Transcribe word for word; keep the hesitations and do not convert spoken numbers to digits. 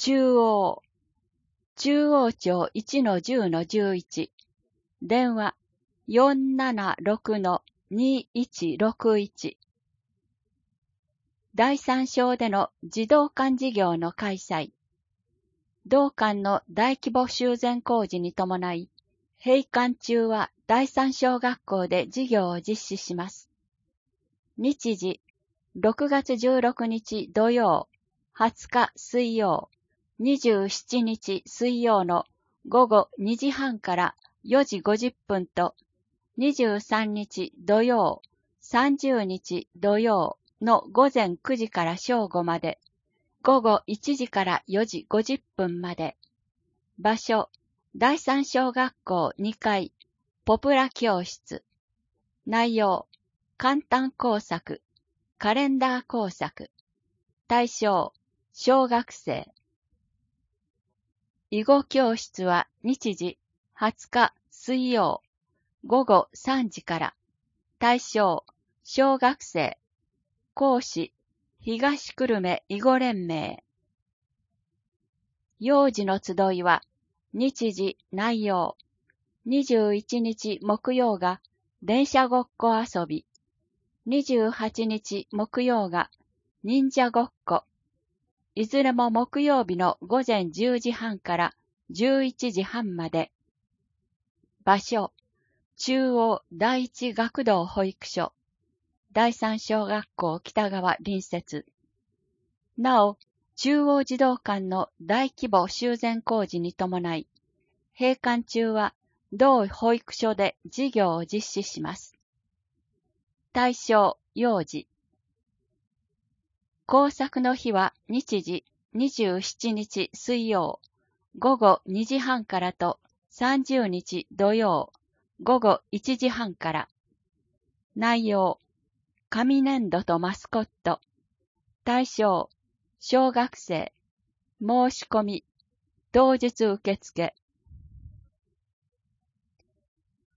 中央、中央町 いちのじゅうのじゅういち、電話 よんななろくのにいちろくいち。第三章での児童館事業の開催。同館の大規模修繕工事に伴い、閉館中は第三小学校で授業を実施します。日時、ろくがつじゅうろくにち土曜、はつか水曜、にじゅうしちにち水曜の午後にじはんからよじごじゅっぷんと、にじゅうさんにち土曜、さんじゅうにち土曜の午前くじから正午まで、午後いちじからよじごじゅっぷんまで。場所、第三小学校にかい、ポプラ教室。内容、簡単工作、カレンダー工作。対象、小学生。囲碁教室は日時、はつか水曜、午後さんじから。対象、小学生。講師、東久留米囲碁連盟。幼児の集いは、日時、内容。にじゅういちにち木曜が電車ごっこ遊び。にじゅうはちにち木曜が忍者ごっこ。いずれも木曜日の午前じゅうじはんからじゅういちじはんまで。場所、中央第一学童保育所。第三小学校北側隣接。なお、中央児童館の大規模修繕工事に伴い、閉館中は同保育所で授業を実施します。対象、幼児。工作の日は日時にじゅうしちにち水曜、午後にじはんからとさんじゅうにち土曜、午後いちじはんから。内容、紙粘土とマスコット。対象、小学生。申し込み、当日受付。